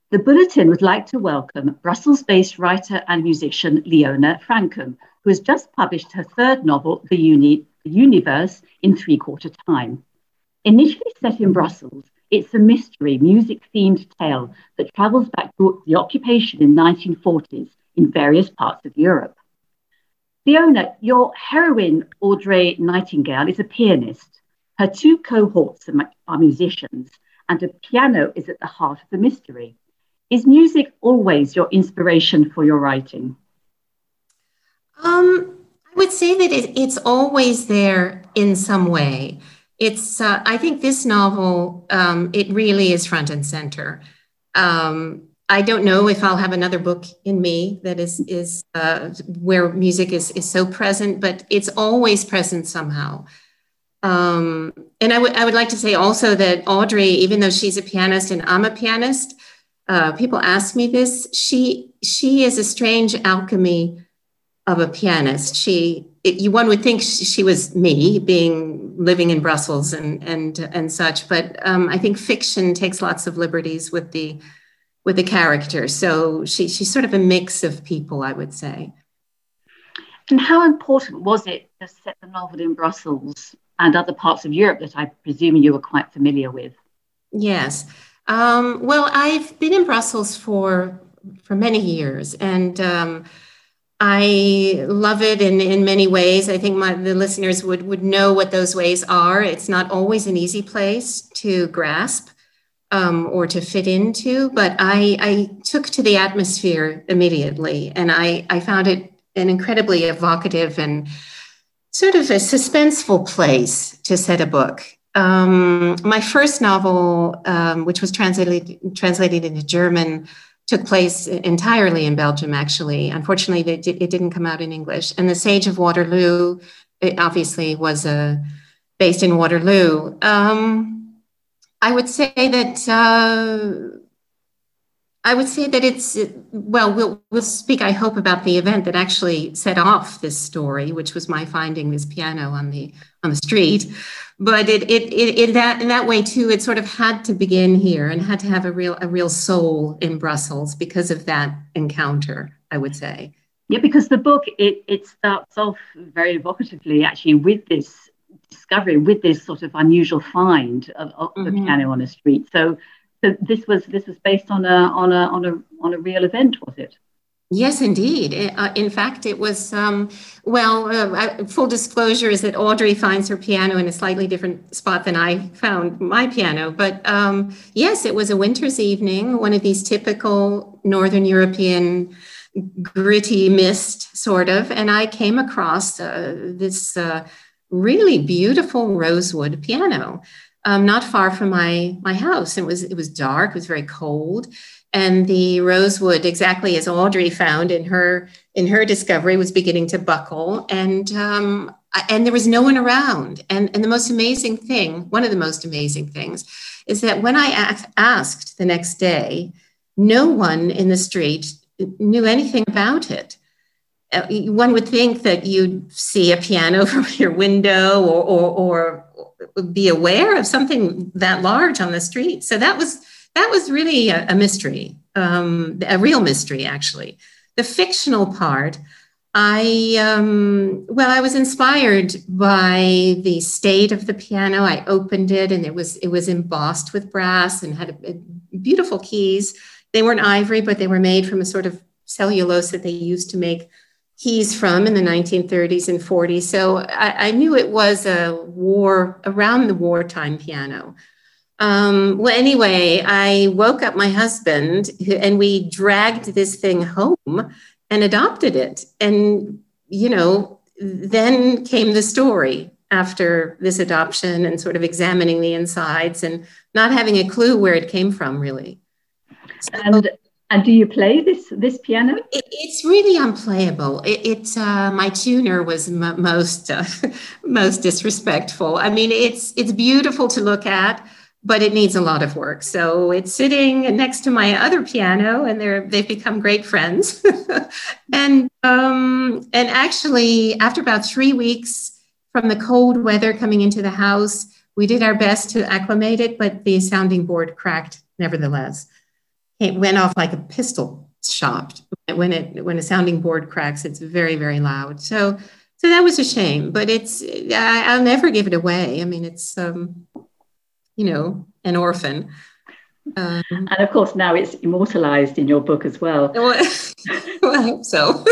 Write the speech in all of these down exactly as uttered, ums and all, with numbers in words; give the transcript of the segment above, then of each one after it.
The Bulletin would like to welcome Brussels-based writer and musician Leona Frankum, who has just published her third novel, The, Uni- the Universe, in three-quarter time. Initially set in Brussels, it's a mystery, music-themed tale that travels back to the occupation in the nineteen forties in various parts of Europe. Leona, your heroine, Audrey Nightingale, is a pianist. Her two cohorts are musicians, and a piano is at the heart of the mystery. Is music always your inspiration for your writing? Um, I would say that it, it's always there in some way. It's, uh, I think this novel, um, it really is front and center. Um, I don't know if I'll have another book in me that is, is uh, where music is, is so present, but it's always present somehow. Um, and I would I would like to say also that Audrey, even though she's a pianist and I'm a pianist, uh, people ask me this, she she is a strange alchemy of a pianist. She, it, you one would think she, she was me, being living in Brussels and and and such, but um, I think fiction takes lots of liberties with the with the character. So she she's sort of a mix of people, I would say. And how important was it to set the novel in Brussels and other parts of Europe that I presume you were quite familiar with? Yes. Um, well, I've been in Brussels for for many years, and um, I love it in, in many ways. I think my, the listeners would, would know what those ways are. It's not always an easy place to grasp um, or to fit into, but I, I took to the atmosphere immediately, and I, I found it an incredibly evocative and sort of a suspenseful place to set a book. Um, my first novel, um, which was translated translated into German, took place entirely in Belgium, actually. Unfortunately, it, it didn't come out in English. And The Sage of Waterloo, it obviously was uh, based in Waterloo. Um, I would say that uh, I would say that it's, well, we'll we'll speak, I hope, about the event that actually set off this story, which was my finding this piano on the on the street. But it it, it in that in that way too, it sort of had to begin here and had to have a real a real soul in Brussels because of that encounter, I would say. Yeah, because the book it it starts off very evocatively, actually, with this discovery, with this sort of unusual find of, of mm-hmm. the piano on a street. So. So this was this was based on a on a on a on a real event, was it? Yes, indeed. Uh, in fact, it was. Um, well, uh, full disclosure is that Audrey finds her piano in a slightly different spot than I found my piano. But um, yes, it was a winter's evening, one of these typical Northern European gritty mist, sort of, and I came across uh, this uh, really beautiful rosewood piano. Um, not far from my my house. It was it was dark. It was very cold, and the rosewood, exactly as Audrey found in her in her discovery, was beginning to buckle. And um, and there was no one around. And and the most amazing thing, one of the most amazing things, is that when I asked the next day, no one in the street knew anything about it. Uh, one would think that you'd see a piano from your window or, or, or be aware of something that large on the street. So that was that was really a, a mystery, um, a real mystery, actually. The fictional part, I um, well, I was inspired by the state of the piano. I opened it, and it was it was embossed with brass and had a, a beautiful keys. They weren't ivory, but they were made from a sort of cellulose that they used to make keys from in the nineteen thirties and forties. So I, I knew it was a war, around the wartime piano. Um, well, anyway, I woke up my husband and we dragged this thing home and adopted it. And, you know, then came the story after this adoption and sort of examining the insides and not having a clue where it came from, really. So, and And do you play this this piano? It, it's really unplayable. It, it uh, my tuner was m- most uh, most disrespectful. I mean, it's it's beautiful to look at, but it needs a lot of work. So it's sitting next to my other piano, and they're they've become great friends. and um, and actually, after about three weeks from the cold weather coming into the house, we did our best to acclimate it, but the sounding board cracked nevertheless. it went off like a pistol shot. When it when a sounding board cracks, it's very, very loud. So so that was a shame, but it's I, I'll never give it away. I mean, it's um, you know, an orphan. Um, and of course, now it's immortalized in your book as well. Well, I hope so.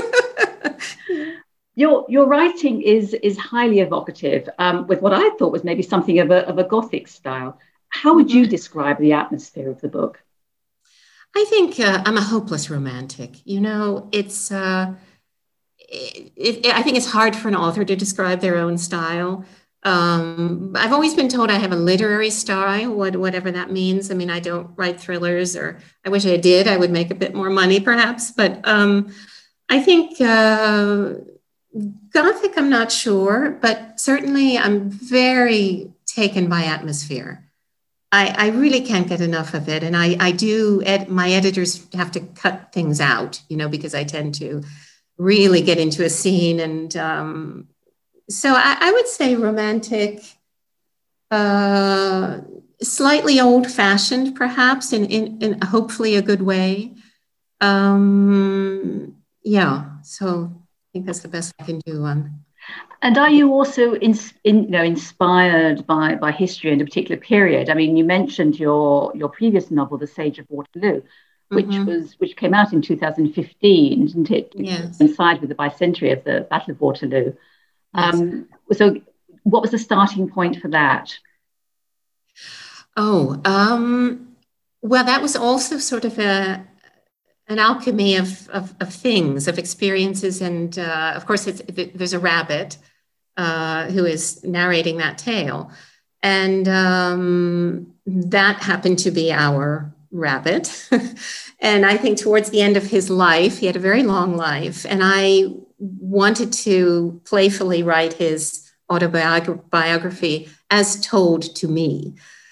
Your your writing is is highly evocative, um, with what I thought was maybe something of a of a Gothic style. How would you describe the atmosphere of the book? I think uh, I'm a hopeless romantic. You know, it's. Uh, it, it, I think it's hard for an author to describe their own style. Um, I've always been told I have a literary style, what, whatever that means. I mean, I don't write thrillers, or I wish I did. I would make a bit more money, perhaps. But um, I think uh, Gothic, I'm not sure, but certainly I'm very taken by atmosphere. I, I really can't get enough of it. And I, I do, ed, my editors have to cut things out, you know, because I tend to really get into a scene. And um, so I, I would say romantic, uh, slightly old fashioned, perhaps, in, in, in hopefully a good way. Um, yeah, so I think that's the best I can do on. And are you also in, in, you know, inspired by, by history in a particular period? I mean, you mentioned your your previous novel, The Sage of Waterloo, which mm-hmm. was which came out in two thousand fifteen, didn't it? Yes. Coincide with the bicentenary of the Battle of Waterloo. Yes. Um, so, what was the starting point for that? Oh, um, well, that was also sort of a an alchemy of, of, of things, of experiences. And uh, of course, it's, it, there's a rabbit uh, who is narrating that tale. And um, that happened to be our rabbit. And I think towards the end of his life, he had a very long life. And I wanted to playfully write his autobiography as told to me.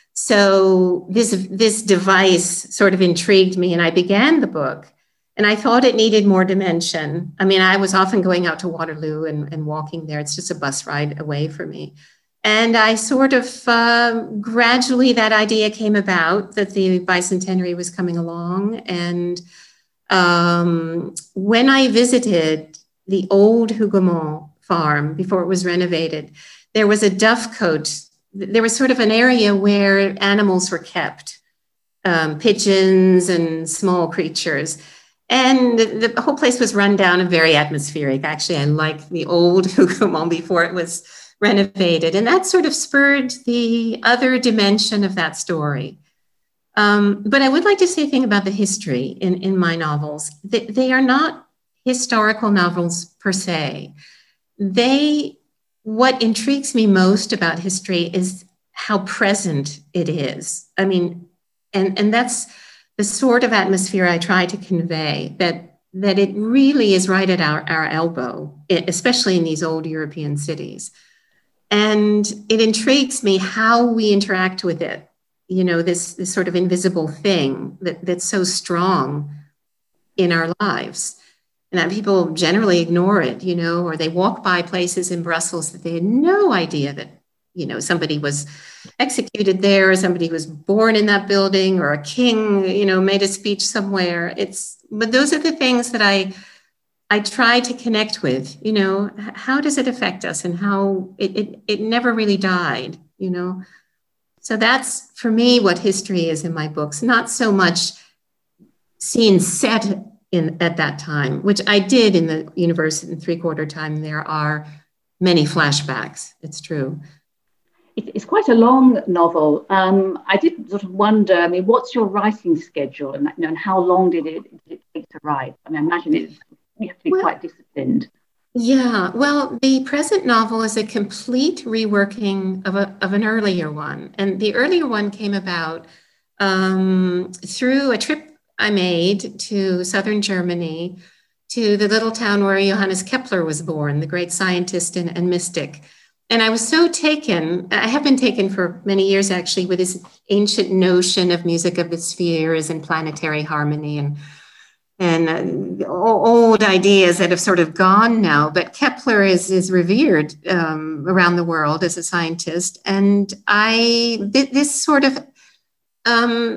So this, this device sort of intrigued me, and I began the book, and I thought it needed more dimension. I mean, I was often going out to Waterloo and, and walking there. It's just a bus ride away from me. And I sort of uh, gradually, that idea came about that the bicentenary was coming along. And um, when I visited the old Hougoumont farm before it was renovated, there was a dovecote. There was sort of an area where animals were kept, um, pigeons and small creatures. And the, the whole place was run down and very atmospheric. Actually, I like the old Hougoumont before it was renovated. And that sort of spurred the other dimension of that story. Um, but I would like to say a thing about the history in, in my novels. They, they are not historical novels per se. They... What intrigues me most about history is how present it is. I mean, and, and that's the sort of atmosphere I try to convey, that, that it really is right at our, our elbow, especially in these old European cities. And it intrigues me how we interact with it, you know, this, this sort of invisible thing that, that's so strong in our lives. And that people generally ignore it, you know, or they walk by places in Brussels that they had no idea that, you know, somebody was executed there, or somebody was born in that building, or a king, you know, made a speech somewhere. It's, but those are the things that I, I try to connect with, you know, how does it affect us, and how it, it, it never really died, you know? So that's, for me, what history is in my books, not so much scenes set in at that time, which I did in the universe in Three Quarter Time. There are many flashbacks, it's true. It's quite a long novel. Um, I did sort of wonder, I mean, what's your writing schedule, and, you know, and how long did it, did it take to write? I mean, I imagine it's, you have to be well, quite disciplined. Yeah, well, the present novel is a complete reworking of, a, of an earlier one. And the earlier one came about um, through a trip I made to southern Germany, to the little town where Johannes Kepler was born, the great scientist and, and mystic. And I was so taken, I have been taken for many years actually, with this ancient notion of music of the spheres and planetary harmony and, and uh, old ideas that have sort of gone now. But Kepler is, is revered um, around the world as a scientist. And I, th- this sort of, um,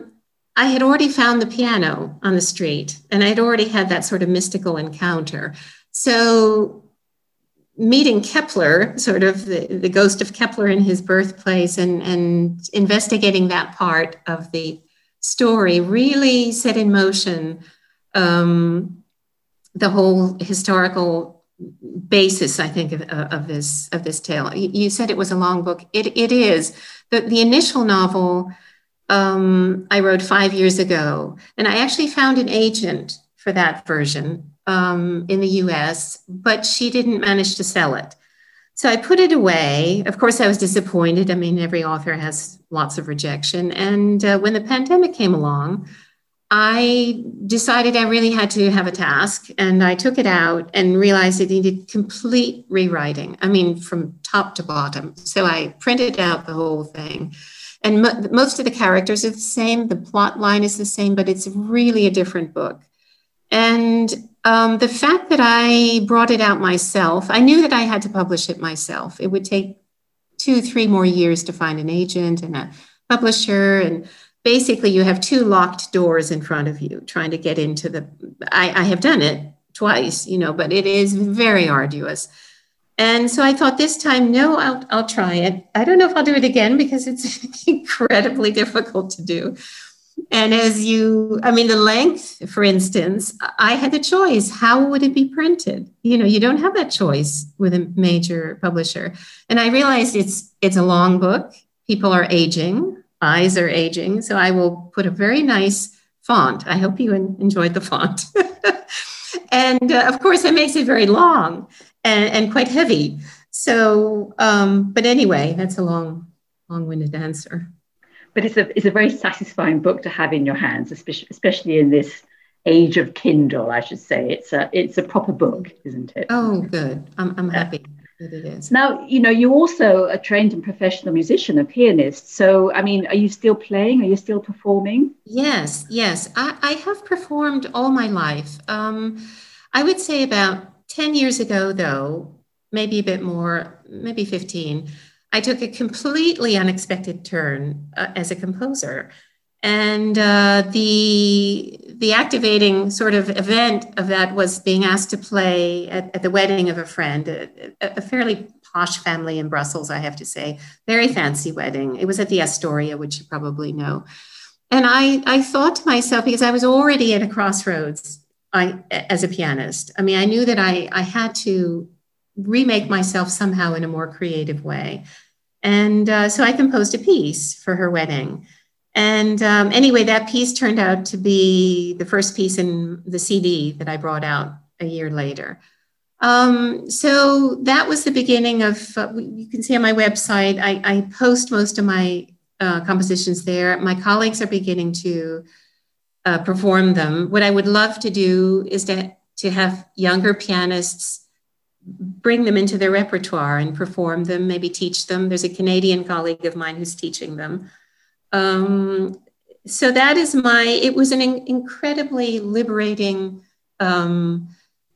I had already found the piano on the street, and I had already had that sort of mystical encounter. So meeting Kepler, sort of the, the ghost of Kepler in his birthplace, and, and investigating that part of the story really set in motion um, the whole historical basis, I think, of, of this of this tale. You said it was a long book. It it is. The, the initial novel um, I wrote five years ago, and I actually found an agent for that version um, in the U S, but she didn't manage to sell it. So I put it away. Of course, I was disappointed. I mean, every author has lots of rejection. And uh, when the pandemic came along, I decided I really had to have a task, and I took it out and realized it needed complete rewriting. I mean, from top to bottom. So I printed out the whole thing. And mo- most of the characters are the same. The plot line is the same, but it's really a different book. And um, the fact that I brought it out myself, I knew that I had to publish it myself. It would take two, three more years to find an agent and a publisher. And basically, you have two locked doors in front of you trying to get into the, I, I have done it twice, you know, but it is very arduous. And so I thought this time, no, I'll, I'll try it. I don't know if I'll do it again because it's incredibly difficult to do. And as you, I mean, the length, for instance, I had the choice. How would it be printed? You know, you don't have that choice with a major publisher. And I realized it's it's a long book. People are aging. Eyes are aging. So I will put a very nice font. I hope you enjoyed the font. And uh, of course, it makes it very long and, and quite heavy. So, um, but anyway, that's a long, long-winded answer. But it's a it's a very satisfying book to have in your hands, especially especially in this age of Kindle, I should say. It's a it's a proper book, isn't it? Oh, good. I'm I'm happy that it is. Now, you know, you're also a trained and professional musician, a pianist. So, I mean, are you still playing? Are you still performing? Yes, yes. I, I have performed all my life. Um, I would say about ten years ago, though, maybe a bit more, maybe fifteen. I took a completely unexpected turn uh, as a composer. And uh, the, the activating sort of event of that was being asked to play at, at the wedding of a friend, a, a fairly posh family in Brussels, I have to say, very fancy wedding. It was at the Astoria, which you probably know. And I, I thought to myself, because I was already at a crossroads I, as a pianist, I mean, I knew that I, I had to remake myself somehow in a more creative way. And uh, so I composed a piece for her wedding. And um, anyway, that piece turned out to be the first piece in the C D that I brought out a year later. Um, so that was the beginning of, uh, you can see on my website, I, I post most of my uh, compositions there. My colleagues are beginning to uh, perform them. What I would love to do is to, to have younger pianists bring them into their repertoire and perform them, maybe teach them. There's a Canadian colleague of mine who's teaching them. Um, so that is my, it was an in- incredibly liberating um,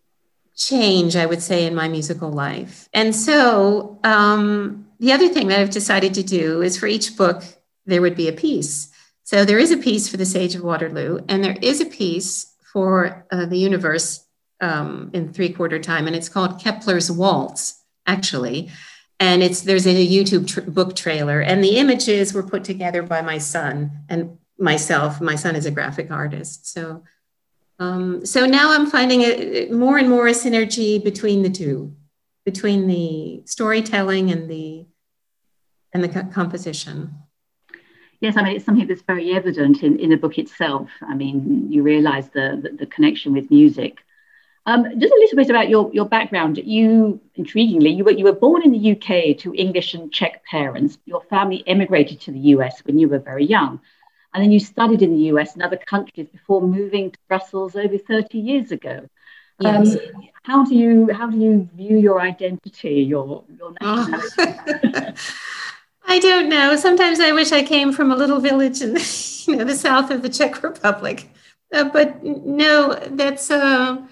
change, I would say, in my musical life. And so um, the other thing that I've decided to do is for each book, there would be a piece. So there is a piece for The Sage of Waterloo, and there is a piece for uh, the universe Um, in three-quarter time, and it's called Kepler's Waltz, actually. And it's there's a YouTube tr- book trailer, and the images were put together by my son and myself. My son is a graphic artist, so um, so now I'm finding a, more and more a synergy between the two, between the storytelling and the and the co- composition. Yes, I mean, it's something that's very evident in, in the book itself. I mean, you realize the, the, the connection with music. Um, just a little bit about your, your background. You, intriguingly, you were, you were born in the U K to English and Czech parents. Your family emigrated to the U S when you were very young. And then you studied in the U S and other countries before moving to Brussels over thirty years ago. Yes. Um, how do you how do you view your identity, your, your nationality? Oh. I don't know. Sometimes I wish I came from a little village in you know, the south of the Czech Republic. Uh, but no, that's... Uh,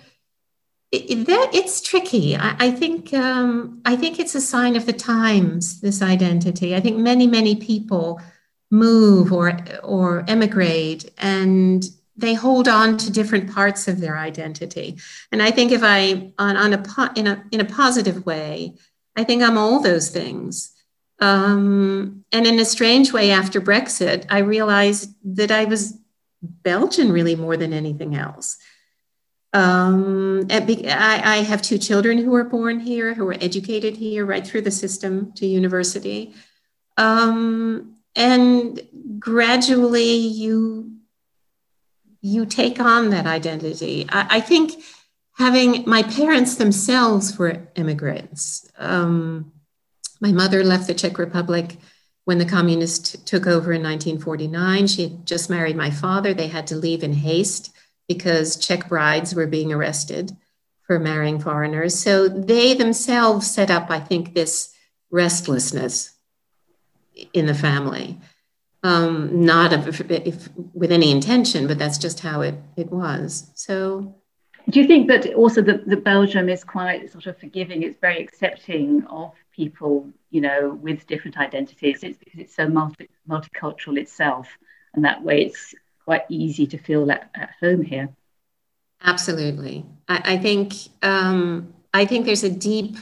It, that it's tricky. I, I think um, I think it's a sign of the times, this identity. I think many, many people move or or emigrate, and they hold on to different parts of their identity. And I think if I on, on a in a in a positive way, I think I'm all those things. Um, and in a strange way, after Brexit, I realized that I was Belgian really more than anything else. Um, I, I have two children who were born here, who were educated here right through the system to university. Um, and gradually you, you take on that identity. I, I think having my parents themselves were immigrants. Um, my mother left the Czech Republic when the communists t- took over in nineteen forty-nine. She had just married my father. They had to leave in haste because Czech brides were being arrested for marrying foreigners. So they themselves set up, I think, this restlessness in the family. Um, not if, if, with any intention, but that's just how it, it was. So, do you think that also the, the Belgium is quite sort of forgiving? It's very accepting of people, you know, with different identities. It's because it's so multi, multicultural itself, and that way it's quite easy to feel at, at home here. Absolutely, I, I think um, I think there's a deep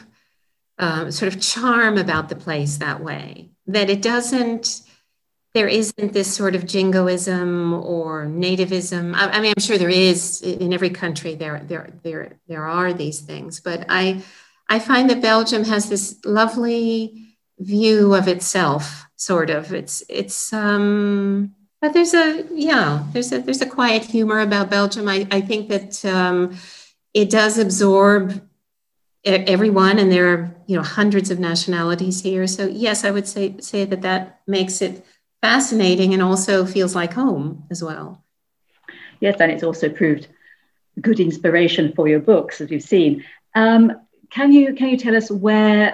uh, sort of charm about the place that way. That it doesn't. There isn't this sort of jingoism or nativism. I, I mean, I'm sure there is in every country. There, there, there, there are these things, but I, I find that Belgium has this lovely view of itself. Sort of, it's, it's. Um, but there's a, yeah, there's a, there's a quiet humor about Belgium. I, I think that um, it does absorb everyone, and there are, you know, hundreds of nationalities here. So yes, I would say say that that makes it fascinating and also feels like home as well. Yes, and it's also proved good inspiration for your books, as we've seen. Um, can you can you tell us where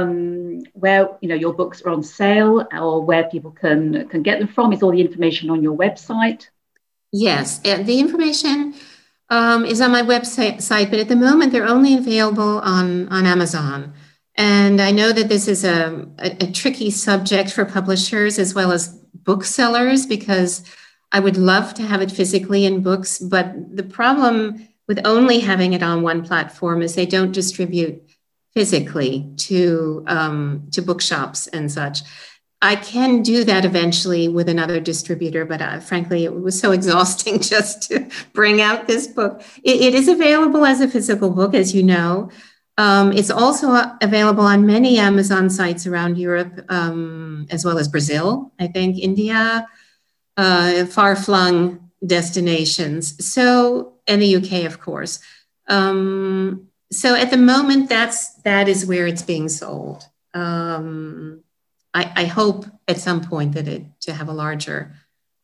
um, where you know your books are on sale, or where people can can get them from? Is all the information on your website? Yes, the information um, is on my website, but at the moment they're only available on on Amazon. And I know that this is a, a, a tricky subject for publishers as well as booksellers, because I would love to have it physically in books. But the problem with only having it on one platform is they don't distribute physically to, um, to bookshops and such. I can do that eventually with another distributor, but uh, frankly, it was so exhausting just to bring out this book. It, it is available as a physical book, as you know. Um, it's also available on many Amazon sites around Europe, um, as well as Brazil, I think, India, uh, far-flung destinations. So, and the U K, of course. Um, so at the moment, that's, that is where it's being sold. Um, I, I hope at some point that it, to have a larger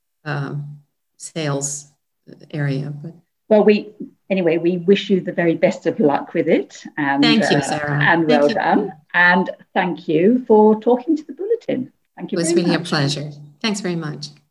um, sales area. But well, we, Anyway, we wish you the very best of luck with it. And, thank you, Sarah. Uh, and thank well you. done. And thank you for talking to the Bulletin. Thank you very much. It was really a pleasure. Thanks very much.